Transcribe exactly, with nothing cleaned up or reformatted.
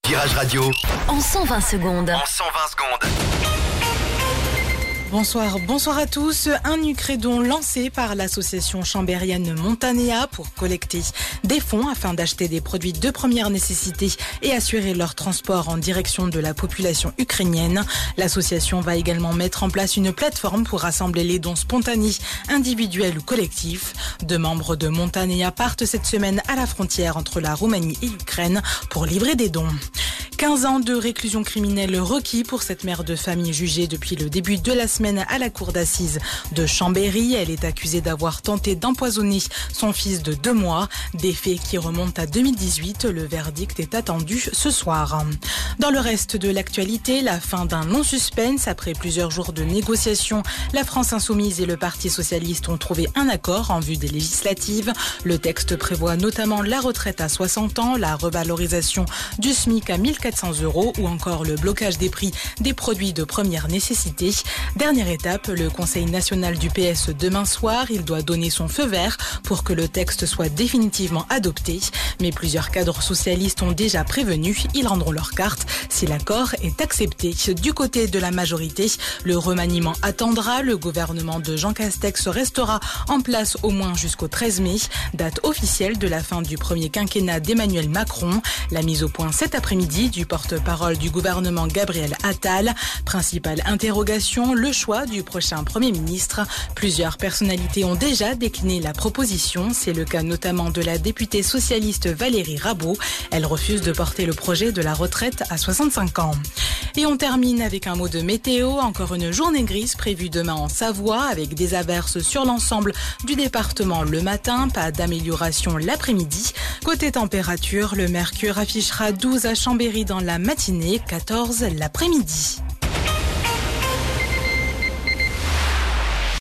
Virage Radio. En cent vingt secondes. En cent vingt secondes. Bonsoir, bonsoir à tous. Un Ucrédon lancé par l'association chambérienne Montanea pour collecter des fonds afin d'acheter des produits de première nécessité et assurer leur transport en direction de la population ukrainienne. L'association va également mettre en place une plateforme pour rassembler les dons spontanés, individuels ou collectifs. Deux membres de Montanea partent cette semaine à la frontière entre la Roumanie et l'Ukraine pour livrer des dons. quinze ans de réclusion criminelle requis pour cette mère de famille jugée depuis le début de la semaine à la cour d'assises de Chambéry. Elle est accusée d'avoir tenté d'empoisonner son fils de deux mois. Des faits qui remontent à deux mille dix-huit. Le verdict est attendu ce soir. Dans le reste de l'actualité, la fin d'un long suspense. Après plusieurs jours de négociations, la France Insoumise et le Parti Socialiste ont trouvé un accord en vue des législatives. Le texte prévoit notamment la retraite à soixante ans, la revalorisation du SMIC à mille quatre cents euros ou encore le blocage des prix des produits de première nécessité. Dernière étape, le Conseil national du P S demain soir. Il doit donner son feu vert pour que le texte soit définitivement adopté. Mais plusieurs cadres socialistes ont déjà prévenu, ils rendront leur carte si l'accord est accepté. Du côté de la majorité, le remaniement attendra. Le gouvernement de Jean Castex restera en place au moins jusqu'au treize mai, date officielle de la fin du premier quinquennat d'Emmanuel Macron. La mise au point cet après-midi du porte-parole du gouvernement Gabriel Attal. Principale interrogation, le choix du prochain Premier ministre. Plusieurs personnalités ont déjà décliné la proposition. C'est le cas notamment de la députée socialiste Valérie Rabault. Elle refuse de porter le projet de la retraite à soixante-cinq ans. Et on termine avec un mot de météo. Encore une journée grise prévue demain en Savoie avec des averses sur l'ensemble du département le matin. Pas d'amélioration l'après-midi. Côté température, le mercure affichera douze à Chambéry dans la matinée, quatorze l'après-midi.